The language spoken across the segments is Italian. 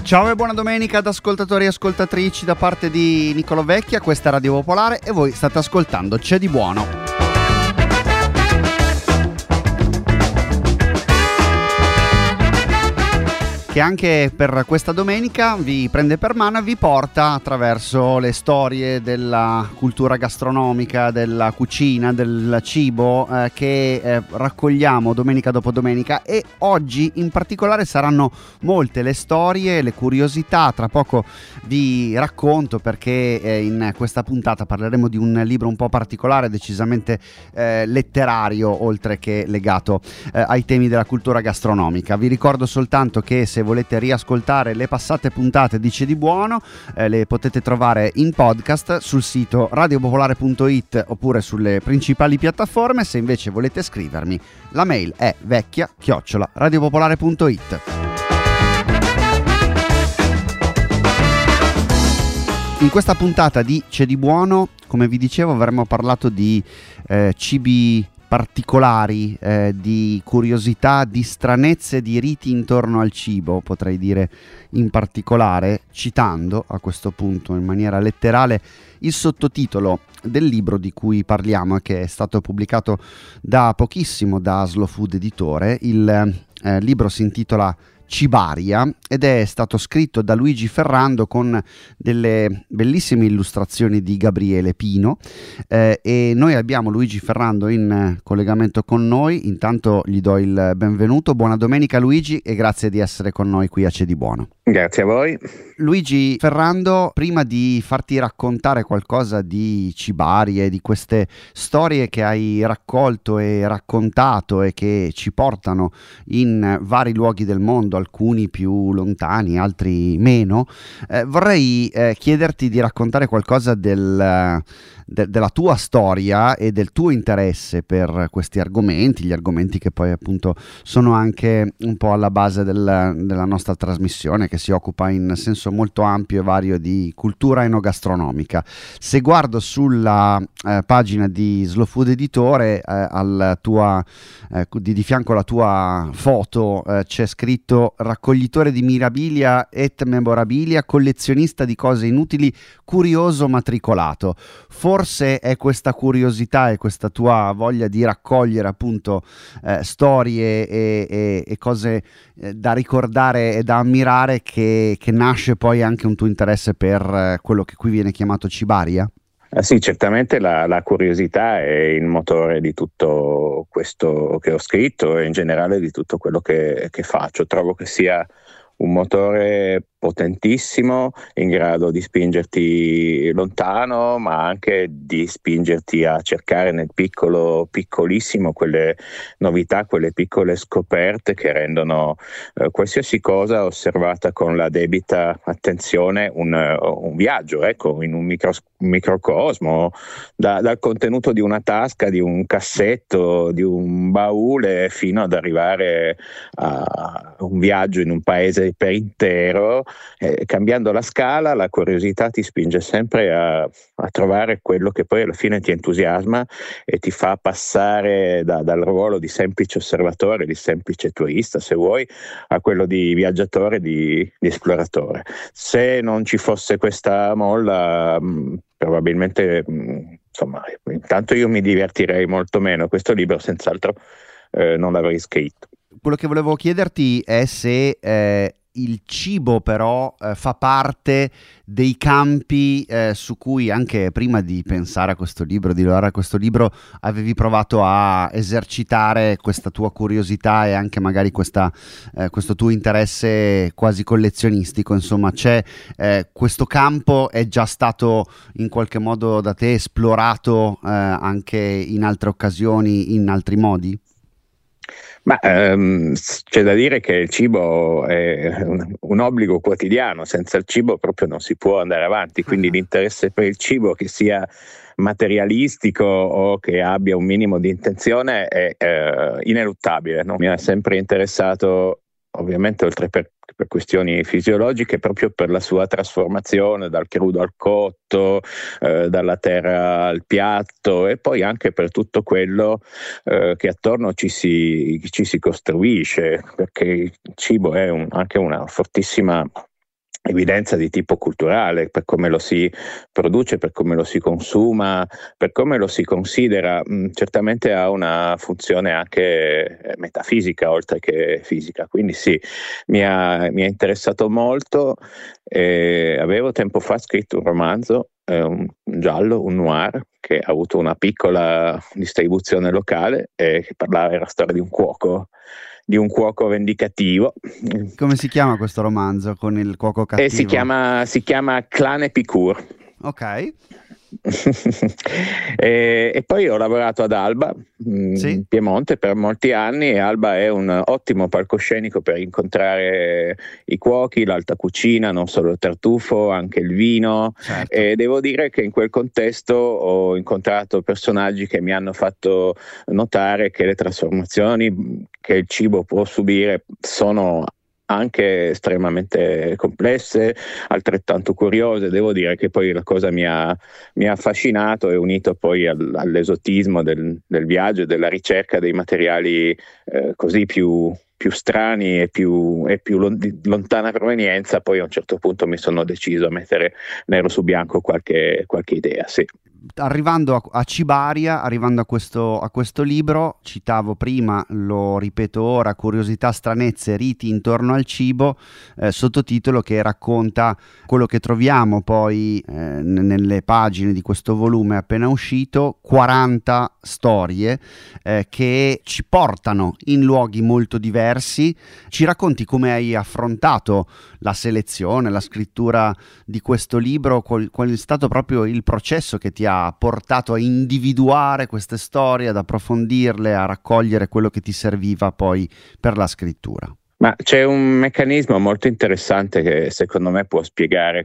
Ciao e buona domenica ad ascoltatori e ascoltatrici da parte di Nicolò Vecchia, questa è Radio Popolare e voi state ascoltando C'è di buono. Che anche per questa domenica vi prende per mano e vi porta attraverso le storie della cultura gastronomica, della cucina, del cibo che raccogliamo domenica dopo domenica, e oggi in particolare saranno molte le storie, le curiosità. Tra poco vi racconto perché in questa puntata parleremo di un libro un po' particolare, decisamente letterario oltre che legato ai temi della cultura gastronomica. Vi ricordo soltanto che se volete riascoltare le passate puntate di C'è di buono, le potete trovare in podcast sul sito radiopopolare.it oppure sulle principali piattaforme. Se invece volete scrivermi, la mail è vecchia@radiopopolare.it. In questa puntata di C'è di buono, come vi dicevo, avremmo parlato di cibi particolari, di curiosità, di stranezze, di riti intorno al cibo, potrei dire in particolare, citando a questo punto in maniera letterale il sottotitolo del libro di cui parliamo e che è stato pubblicato da pochissimo da Slow Food Editore. Il libro si intitola Cibaria ed è stato scritto da Luigi Ferrando con delle bellissime illustrazioni di Gabriele Pino, e noi abbiamo Luigi Ferrando in collegamento con noi. Intanto gli do il benvenuto. Buona domenica Luigi e grazie di essere con noi qui a C'è di buono. Grazie a voi. Luigi Ferrando, prima di farti raccontare qualcosa di Cibaria e di queste storie che hai raccolto e raccontato e che ci portano in vari luoghi del mondo, alcuni più lontani, altri meno, vorrei chiederti di raccontare qualcosa della tua storia e del tuo interesse per questi argomenti, gli argomenti che poi appunto sono anche un po' alla base della nostra trasmissione, che si occupa in senso molto ampio e vario di cultura enogastronomica. Se guardo sulla pagina di Slow Food Editore, di fianco alla tua foto c'è scritto raccoglitore di mirabilia et memorabilia, collezionista di cose inutili, curioso matricolato. Forse è questa curiosità e questa tua voglia di raccogliere appunto storie e cose da ricordare e da ammirare che nasce poi anche un tuo interesse per quello che qui viene chiamato Cibaria? Sì, certamente la curiosità è il motore di tutto questo che ho scritto e in generale di tutto quello che faccio. Trovo che sia un motore potentissimo, in grado di spingerti lontano, ma anche di spingerti a cercare nel piccolo, piccolissimo, quelle novità, quelle piccole scoperte che rendono qualsiasi cosa osservata con la debita attenzione un viaggio, ecco, in un microcosmo, dal contenuto di una tasca, di un cassetto, di un baule, fino ad arrivare a un viaggio in un paese per intero. Cambiando la scala, la curiosità ti spinge sempre a trovare quello che poi alla fine ti entusiasma e ti fa passare dal ruolo di semplice osservatore, di semplice turista, se vuoi, a quello di viaggiatore, di esploratore. Se non ci fosse questa molla, probabilmente, insomma, intanto io mi divertirei molto meno. Questo libro senz'altro non l'avrei scritto. Quello che volevo chiederti è se il cibo però fa parte dei campi su cui anche prima di pensare a questo libro, di lavorare a questo libro, avevi provato a esercitare questa tua curiosità e anche magari questo tuo interesse quasi collezionistico. Insomma, c'è questo campo è già stato in qualche modo da te esplorato anche in altre occasioni, in altri modi? Ma c'è da dire che il cibo è un obbligo quotidiano, senza il cibo proprio non si può andare avanti, quindi l'interesse per il cibo, che sia materialistico o che abbia un minimo di intenzione, è ineluttabile, no? Mi ha sempre interessato, ovviamente, oltre per questioni fisiologiche, proprio per la sua trasformazione dal crudo al cotto, dalla terra al piatto, e poi anche per tutto quello che attorno ci si costruisce, perché il cibo è anche una fortissima evidenza di tipo culturale, per come lo si produce, per come lo si consuma, per come lo si considera. Certamente ha una funzione anche metafisica oltre che fisica, quindi sì, mi ha interessato molto. Avevo tempo fa scritto un romanzo, un giallo, un noir, che ha avuto una piccola distribuzione locale e che era la storia di un cuoco vendicativo. Come si chiama questo romanzo con il cuoco E cattivo? si chiama Clan Epicure. Ok, E poi ho lavorato ad Alba, sì, in Piemonte, per molti anni, e Alba è un ottimo palcoscenico per incontrare i cuochi, l'alta cucina, non solo il tartufo, anche il vino. certo. E devo dire che in quel contesto ho incontrato personaggi che mi hanno fatto notare che le trasformazioni che il cibo può subire sono anche estremamente complesse, altrettanto curiose. Devo dire che poi la cosa mi ha affascinato e unito poi all'esotismo del viaggio e della ricerca dei materiali così più strani e più di lontana provenienza. Poi a un certo punto mi sono deciso a mettere nero su bianco qualche idea, sì. Arrivando a Cibaria, arrivando a questo libro, citavo prima, lo ripeto ora, Curiosità, stranezze, riti intorno al cibo, sottotitolo che racconta quello che troviamo poi nelle pagine di questo volume appena uscito, 40 storie che ci portano in luoghi molto diversi. Ci racconti come hai affrontato la selezione, la scrittura di questo libro, qual è stato proprio il processo che ti ha portato a individuare queste storie, ad approfondirle, a raccogliere quello che ti serviva poi per la scrittura? Ma c'è un meccanismo molto interessante che secondo me può spiegare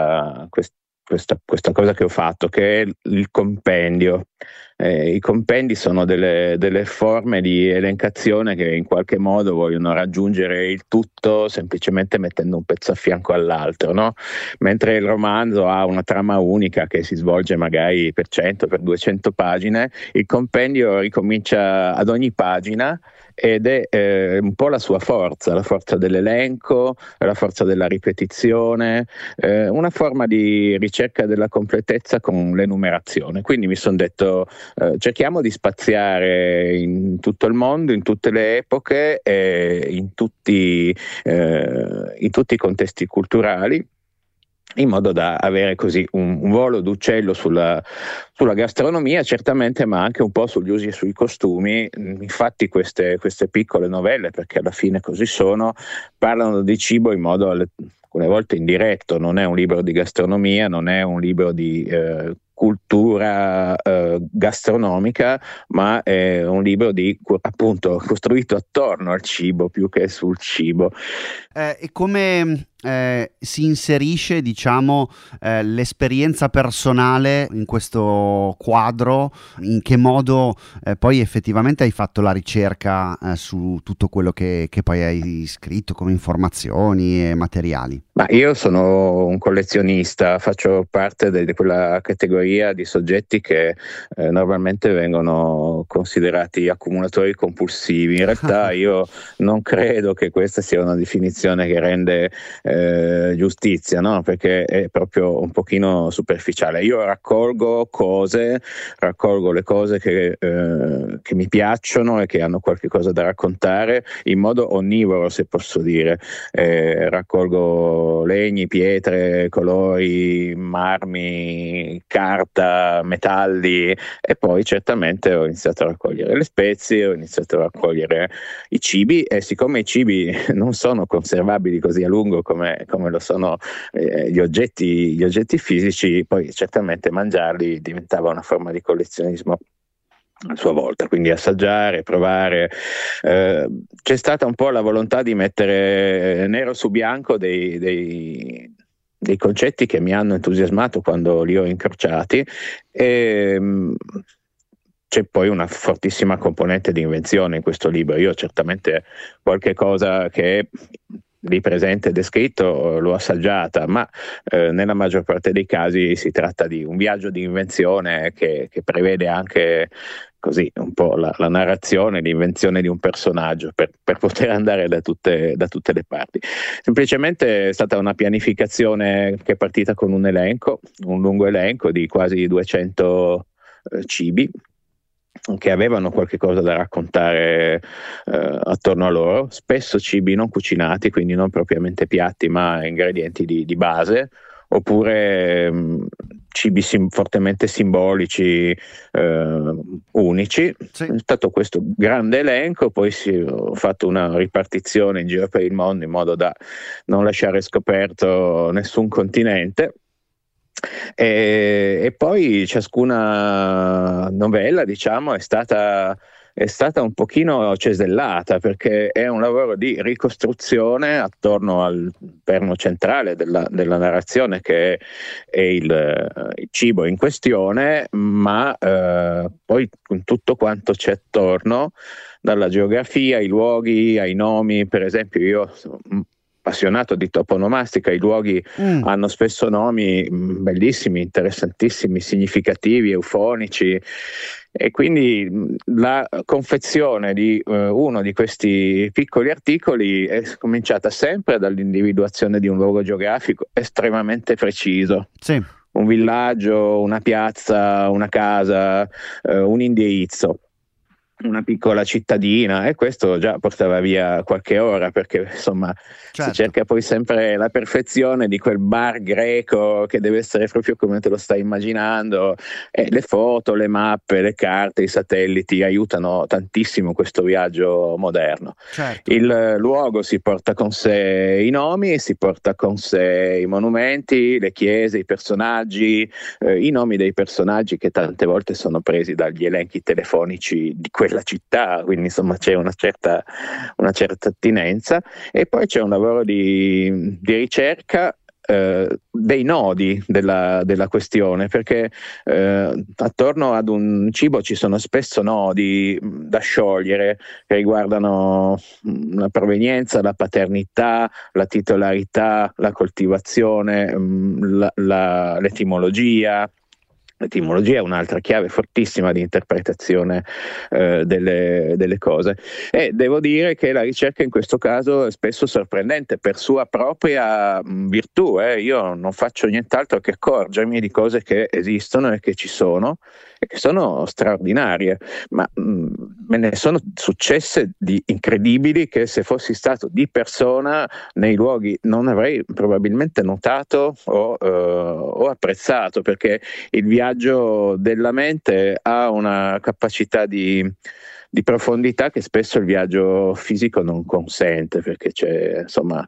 questa cosa che ho fatto, che è il compendio. I compendi sono delle forme di elencazione che in qualche modo vogliono raggiungere il tutto semplicemente mettendo un pezzo a fianco all'altro, no? Mentre il romanzo ha una trama unica che si svolge magari per 100, per 200 pagine, il compendio ricomincia ad ogni pagina ed è un po' la sua forza, la forza dell'elenco, la forza della ripetizione, una forma di ricerca della completezza con l'enumerazione. Quindi mi sono detto, cerchiamo di spaziare in tutto il mondo, in tutte le epoche, in tutti i contesti culturali, in modo da avere così un volo d'uccello sulla gastronomia, certamente, ma anche un po' sugli usi e sui costumi. Infatti queste piccole novelle, perché alla fine così sono, parlano di cibo in modo alcune volte indiretto. Non è un libro di gastronomia, non è un libro di cultura gastronomica, ma è un libro appunto costruito attorno al cibo più che sul cibo. E come si inserisce, diciamo, l'esperienza personale in questo quadro? In che modo poi effettivamente hai fatto la ricerca su tutto quello che poi hai scritto come informazioni e materiali? Ma io sono un collezionista, faccio parte di quella categoria di soggetti che normalmente vengono considerati accumulatori compulsivi. In realtà io non credo che questa sia una definizione che rende giustizia, no? Perché è proprio un pochino superficiale. Io raccolgo le cose che mi piacciono e che hanno qualche cosa da raccontare in modo onnivoro, se posso dire. Raccolgo legni, pietre, colori, marmi, carta, metalli, e poi certamente ho iniziato a raccogliere le spezie, ho iniziato a raccogliere i cibi, e siccome i cibi non sono conservabili così a lungo come lo sono gli oggetti fisici, poi certamente mangiarli diventava una forma di collezionismo a sua volta, quindi assaggiare, provare. C'è stata un po' la volontà di mettere nero su bianco dei concetti che mi hanno entusiasmato quando li ho incrociati, e c'è poi una fortissima componente di invenzione in questo libro. Io certamente qualche cosa che è lì presente e descritto l'ho assaggiata, ma nella maggior parte dei casi si tratta di un viaggio di invenzione che prevede anche così un po' la narrazione, l'invenzione di un personaggio per poter andare da tutte le parti. Semplicemente è stata una pianificazione che è partita con un lungo elenco di quasi 200 cibi che avevano qualche cosa da raccontare attorno a loro, spesso cibi non cucinati, quindi non propriamente piatti, ma ingredienti di base, oppure cibi fortemente simbolici, unici. Sì. È stato questo grande elenco, poi ho fatto una ripartizione in giro per il mondo in modo da non lasciare scoperto nessun continente. E poi ciascuna novella, diciamo, è stata un pochino cesellata, perché è un lavoro di ricostruzione attorno al perno centrale della narrazione, che è il cibo in questione, ma poi con tutto quanto c'è attorno, dalla geografia, ai luoghi, ai nomi. Per esempio, io sono appassionato di toponomastica, i luoghi hanno spesso nomi bellissimi, interessantissimi, significativi, eufonici, e quindi la confezione di uno di questi piccoli articoli è cominciata sempre dall'individuazione di un luogo geografico estremamente preciso. Sì. Un villaggio, una piazza, una casa, un indirizzo, una piccola cittadina, e questo già portava via qualche ora, perché insomma Certo. si cerca poi sempre la perfezione di quel bar greco che deve essere proprio come te lo stai immaginando, e le foto, le mappe, le carte, i satelliti aiutano tantissimo questo viaggio moderno. Certo. Il luogo si porta con sé i nomi, si porta con sé i monumenti, le chiese, i personaggi, i nomi dei personaggi che tante volte sono presi dagli elenchi telefonici di quella città, quindi insomma c'è una certa attinenza. E poi c'è un lavoro di ricerca dei nodi della questione, perché attorno ad un cibo ci sono spesso nodi da sciogliere, che riguardano la provenienza, la paternità, la titolarità, la coltivazione, l'etimologia. L'etimologia è un'altra chiave fortissima di interpretazione delle cose, e devo dire che la ricerca in questo caso è spesso sorprendente per sua propria virtù. Io non faccio nient'altro che accorgermi di cose che esistono e che ci sono e che sono straordinarie, ma me ne sono successe di incredibili che, se fossi stato di persona nei luoghi, non avrei probabilmente notato o apprezzato, perché il viaggio della mente ha una capacità di profondità che spesso il viaggio fisico non consente, perché c'è, insomma,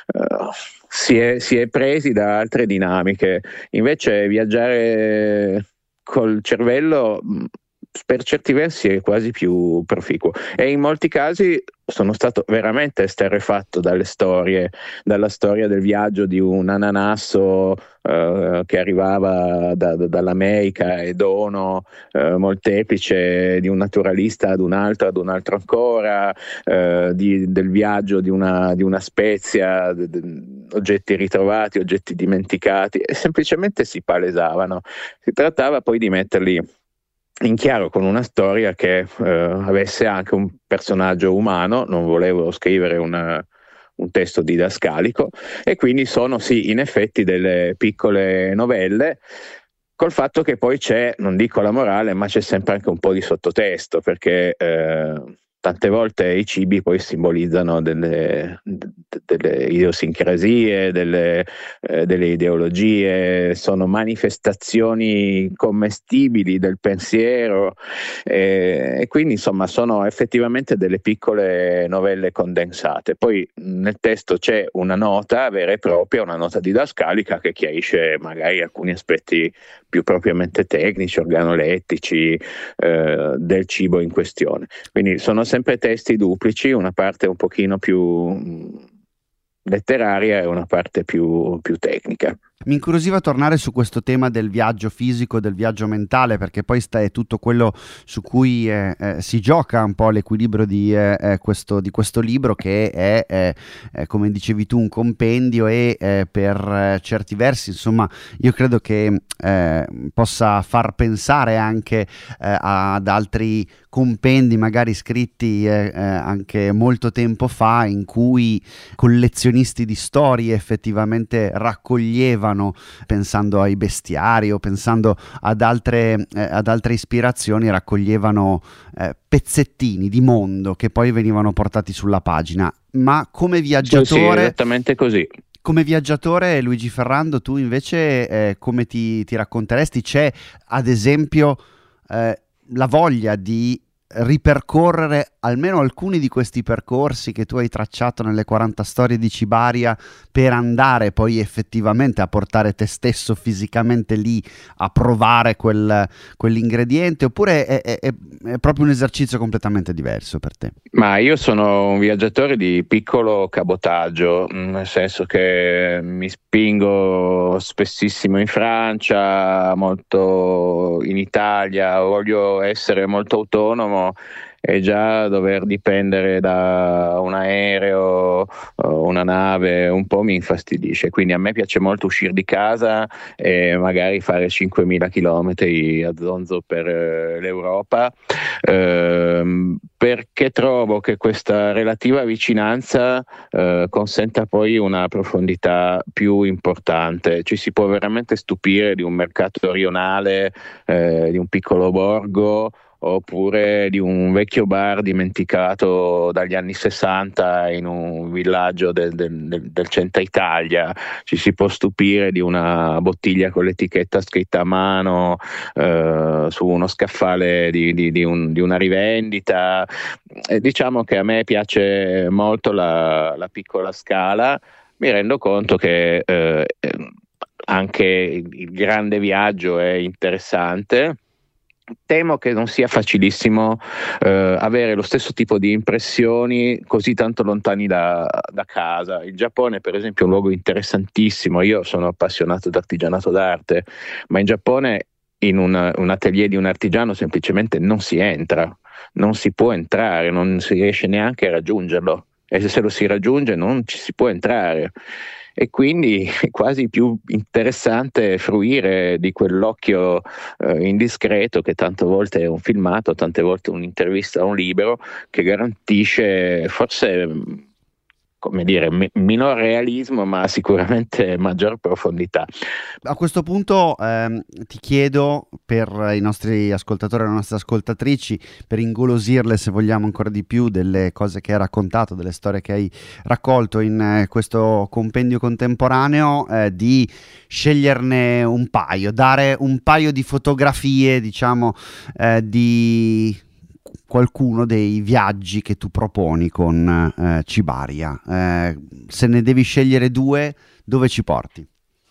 si è presi da altre dinamiche. Invece viaggiare col cervello per certi versi è quasi più proficuo, e in molti casi sono stato veramente esterrefatto dalla storia del viaggio di un ananasso che arrivava dall'America, e dono molteplice di un naturalista ad un altro ancora, del viaggio di una spezia, oggetti ritrovati, oggetti dimenticati, e semplicemente si palesavano. Si trattava poi di metterli in chiaro con una storia che avesse anche un personaggio umano. Non volevo scrivere un testo didascalico, e quindi sono sì, in effetti, delle piccole novelle, col fatto che poi c'è, non dico la morale, ma c'è sempre anche un po' di sottotesto, perché tante volte i cibi poi simbolizzano delle idiosincrasie, delle ideologie, sono manifestazioni commestibili del pensiero, e quindi insomma sono effettivamente delle piccole novelle condensate. Poi nel testo c'è una nota vera e propria, una nota didascalica, che chiarisce magari alcuni aspetti più propriamente tecnici, organolettici, del cibo in questione. Quindi sono sempre testi duplici, una parte un pochino più letteraria e una parte più tecnica. Mi incuriosiva tornare su questo tema del viaggio fisico, del viaggio mentale, perché poi è tutto quello su cui si gioca un po' l'equilibrio di questo libro, che è, come dicevi tu, un compendio e per certi versi, insomma, io credo che possa far pensare anche ad altri compendi magari scritti anche molto tempo fa, in cui collezionisti di storie effettivamente raccoglievano, pensando ai bestiari o pensando ad altre ispirazioni, raccoglievano pezzettini di mondo che poi venivano portati sulla pagina. Ma come viaggiatore... Sì, esattamente così. Come viaggiatore, Luigi Ferrando, tu invece come ti racconteresti? C'è ad esempio la voglia di ripercorrere almeno alcuni di questi percorsi che tu hai tracciato nelle 40 storie di Cibaria, per andare poi effettivamente a portare te stesso fisicamente lì a provare quell'ingrediente, oppure è proprio un esercizio completamente diverso per te? Ma io sono un viaggiatore di piccolo cabotaggio, nel senso che mi spingo spessissimo in Francia, molto in Italia, voglio essere molto autonomo, e già dover dipendere da un aereo o una nave un po' mi infastidisce. Quindi a me piace molto uscire di casa e magari fare 5.000 chilometri a zonzo per l'Europa, perché trovo che questa relativa vicinanza consenta poi una profondità più importante. Ci si può veramente stupire di un mercato rionale, di un piccolo borgo, oppure di un vecchio bar dimenticato dagli anni 60 in un villaggio del centro Italia. Ci si può stupire di una bottiglia con l'etichetta scritta a mano su uno scaffale di una rivendita. Diciamo che a me piace molto la piccola scala. Mi rendo conto che anche il grande viaggio è interessante. Temo che non sia facilissimo avere lo stesso tipo di impressioni così tanto lontani da casa. Il Giappone, per esempio, è un luogo interessantissimo. Io sono appassionato di artigianato d'arte, ma in Giappone in un atelier di un artigiano semplicemente non si entra, non si può entrare, non si riesce neanche a raggiungerlo, e se lo si raggiunge non ci si può entrare. E quindi è quasi più interessante fruire di quell'occhio indiscreto, che tante volte è un filmato, tante volte un'intervista a un libro, che garantisce forse, come dire, minor realismo, ma sicuramente maggior profondità. A questo punto ti chiedo, per i nostri ascoltatori e le nostre ascoltatrici, per ingolosirle, se vogliamo, ancora di più delle cose che hai raccontato, delle storie che hai raccolto in questo compendio contemporaneo, di sceglierne un paio, dare un paio di fotografie, diciamo, di qualcuno dei viaggi che tu proponi con Cibaria. Se ne devi scegliere due, dove ci porti?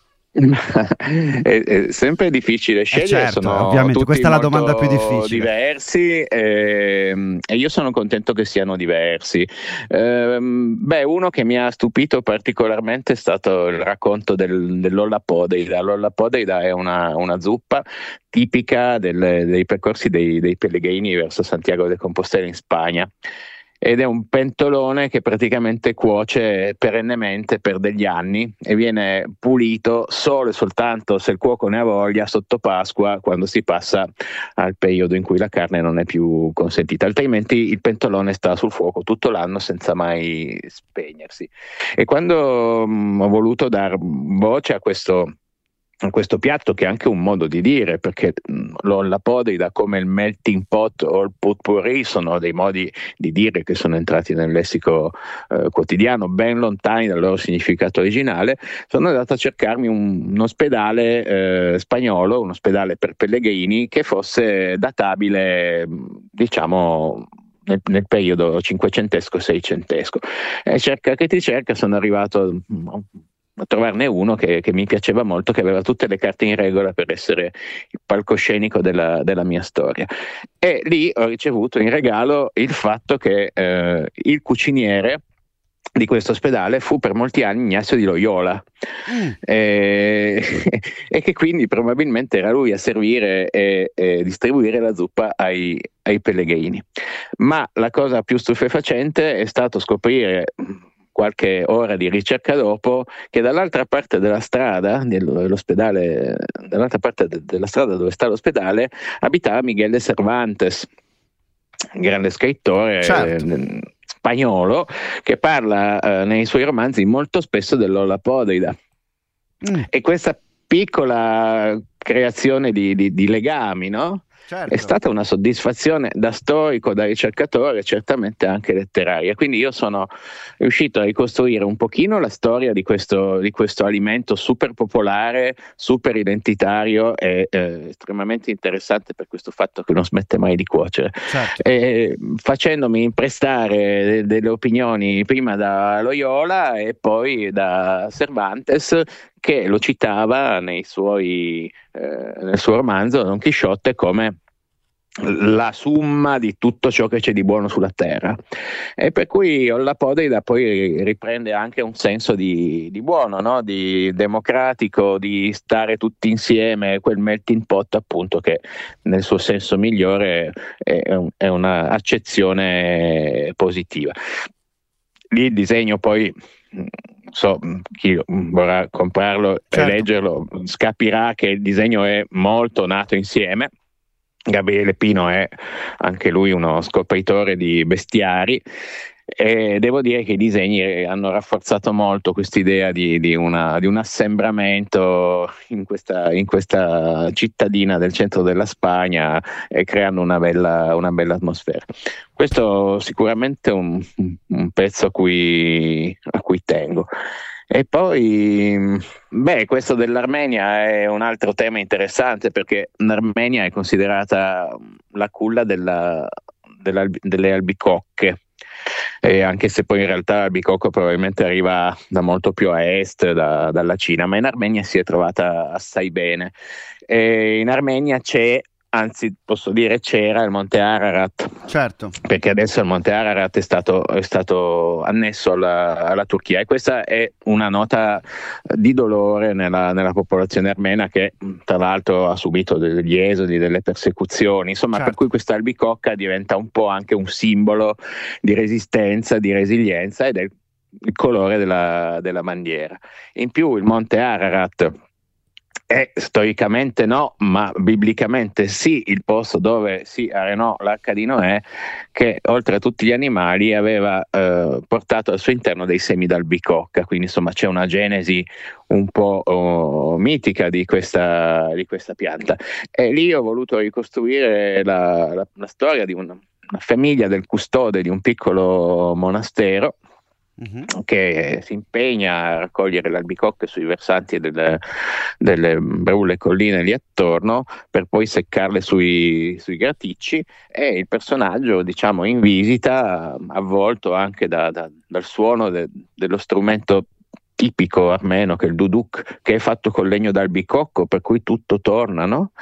È sempre difficile scegliere, certo, sono ovviamente tutti questa è la molto domanda più difficile. Diversi, e io sono contento che siano diversi. Uno che mi ha stupito particolarmente è stato il racconto dell'Ollapodeida. L'Ollapodeida è una zuppa tipica dei percorsi dei pellegrini verso Santiago de Compostela in Spagna. Ed è un pentolone che praticamente cuoce perennemente per degli anni e viene pulito solo e soltanto, se il cuoco ne ha voglia, sotto Pasqua, quando si passa al periodo in cui la carne non è più consentita. Altrimenti il pentolone sta sul fuoco tutto l'anno senza mai spegnersi. E quando ho voluto dar voce a questo piatto, che è anche un modo di dire, perché l'Ollapodeida, come il melting pot o il potpourri, sono dei modi di dire che sono entrati nel lessico quotidiano, ben lontani dal loro significato originale. Sono andato a cercarmi un ospedale spagnolo, un ospedale per pellegrini, che fosse databile, diciamo, nel periodo cinquecentesco-seicentesco. Cerca che ti cerca, sono arrivato a trovarne uno che mi piaceva molto, che aveva tutte le carte in regola per essere il palcoscenico della mia storia. E lì ho ricevuto in regalo il fatto che il cuciniere di questo ospedale fu per molti anni Ignazio di Loyola, e che quindi probabilmente era lui a servire e distribuire la zuppa ai pellegrini. Ma la cosa più stupefacente è stato scoprire qualche ora di ricerca dopo che dall'altra parte della strada dell'ospedale, dall'altra parte della strada dove sta l'ospedale, abitava Miguel de Cervantes, grande scrittore, certo, spagnolo, che parla nei suoi romanzi molto spesso dell'Olla e questa piccola creazione di legami, no? certo. È stata una soddisfazione da storico, da ricercatore, certamente anche letteraria. Quindi io sono riuscito a ricostruire un pochino la storia di questo alimento super popolare, super identitario e estremamente interessante per questo fatto che non smette mai di cuocere. Certo. Facendomi imprestare delle opinioni prima da Loyola e poi da Cervantes, che lo citava nel suo romanzo Don Chisciotte come la summa di tutto ciò che c'è di buono sulla terra, e per cui la Podeida poi riprende anche un senso di buono, no? Di democratico, di stare tutti insieme, quel melting pot appunto che nel suo senso migliore è una accezione positiva. Lì il disegno poi, chi vorrà comprarlo Certo. e leggerlo capirà che il disegno è molto nato insieme. Gabriele Pino è anche lui uno scopritore di bestiari, e devo dire che i disegni hanno rafforzato molto quest'idea di un assembramento in questa cittadina del centro della Spagna, creando una bella atmosfera. Questo sicuramente è un pezzo a cui tengo. E poi, questo dell'Armenia è un altro tema interessante, perché l'Armenia è considerata la culla delle albicocche, anche se poi in realtà l'albicocco probabilmente arriva da molto più a est, dalla Cina, ma in Armenia si è trovata assai bene. In Armenia anzi posso dire c'era il Monte Ararat, Certo. perché adesso il Monte Ararat è stato annesso alla Turchia, e questa è una nota di dolore nella popolazione armena, che tra l'altro ha subito degli esodi, delle persecuzioni, insomma, Certo. Per cui questa albicocca diventa un po' anche un simbolo di resistenza, di resilienza, ed è il colore della bandiera. In più il Monte Ararat storicamente no, ma biblicamente sì, il posto dove si arenò l'arca di Noè, che oltre a tutti gli animali aveva portato al suo interno dei semi d'albicocca, quindi insomma c'è una genesi un po' mitica di questa pianta. E lì ho voluto ricostruire la storia di una famiglia del custode di un piccolo monastero, che si impegna a raccogliere le albicocche sui versanti delle brulle colline lì attorno, per poi seccarle sui graticci, e il personaggio, diciamo, in visita, avvolto anche dal suono dello strumento tipico armeno, che è il duduk, che è fatto con legno d'albicocco, per cui tutto torna, no?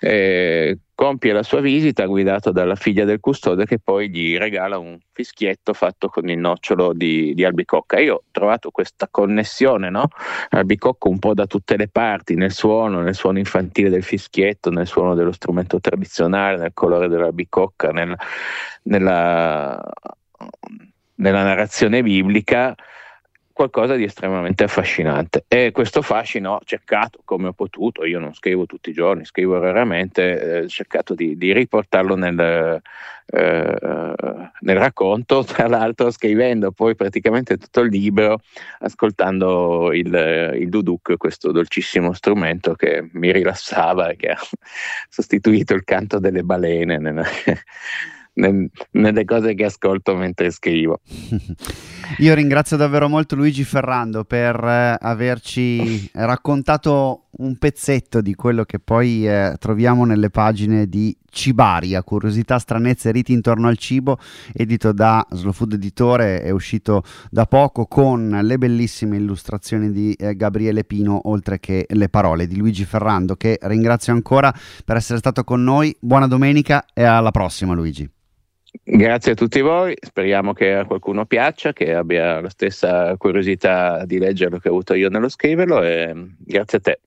Compie la sua visita guidato dalla figlia del custode, che poi gli regala un fischietto fatto con il nocciolo di albicocca. Io ho trovato questa connessione, no? Albicocco un po' da tutte le parti, nel suono infantile del fischietto, nel suono dello strumento tradizionale, nel colore dell'albicocca, nella narrazione biblica, qualcosa di estremamente affascinante. E questo fascino ho cercato, come ho potuto, io non scrivo tutti i giorni, scrivo raramente, ho cercato di riportarlo nel racconto, tra l'altro scrivendo poi praticamente tutto il libro, ascoltando il duduk, questo dolcissimo strumento che mi rilassava e che ha sostituito il canto delle balene nelle cose che ascolto mentre scrivo. Io ringrazio davvero molto Luigi Ferrando per averci raccontato un pezzetto di quello che poi troviamo nelle pagine di Cibaria, curiosità, stranezze e riti intorno al cibo, edito da Slow Food Editore, è uscito da poco, con le bellissime illustrazioni di Gabriele Pino, oltre che le parole di Luigi Ferrando, che ringrazio ancora per essere stato con noi. Buona domenica e alla prossima, Luigi. Grazie a tutti voi, speriamo che a qualcuno piaccia, che abbia la stessa curiosità di leggerlo che ho avuto io nello scriverlo, e grazie a te.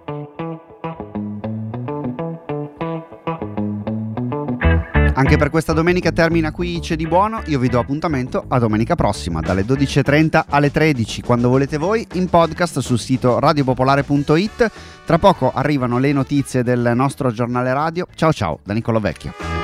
Anche per questa domenica termina qui C'è di buono, io vi do appuntamento a domenica prossima dalle 12.30 alle 13, quando volete voi, in podcast sul sito radiopopolare.it. Tra poco arrivano le notizie del nostro giornale radio. Ciao ciao da Nicolò Vecchio.